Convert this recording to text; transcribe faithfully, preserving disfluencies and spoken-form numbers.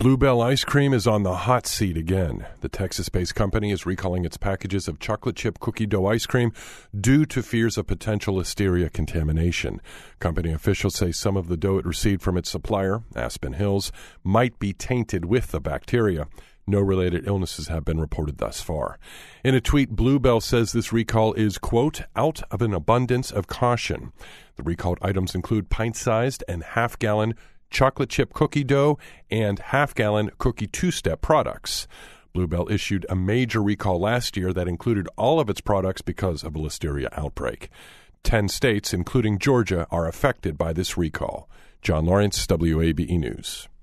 Bluebell ice cream is on the hot seat again. The Texas-based company is recalling its packages of chocolate chip cookie dough ice cream due to fears of potential listeria contamination. Company officials say some of the dough it received from its supplier, Aspen Hills, might be tainted with the bacteria. No related illnesses have been reported thus far. In a tweet, Bluebell says this recall is, quote, out of an abundance of caution. The recalled items include pint-sized and half-gallon chocolate chip cookie dough and half-gallon cookie two-step products. Bluebell issued a major recall last year that included all of its products because of a listeria outbreak. Ten states, including Georgia, are affected by this recall. John Lawrence, W A B E News.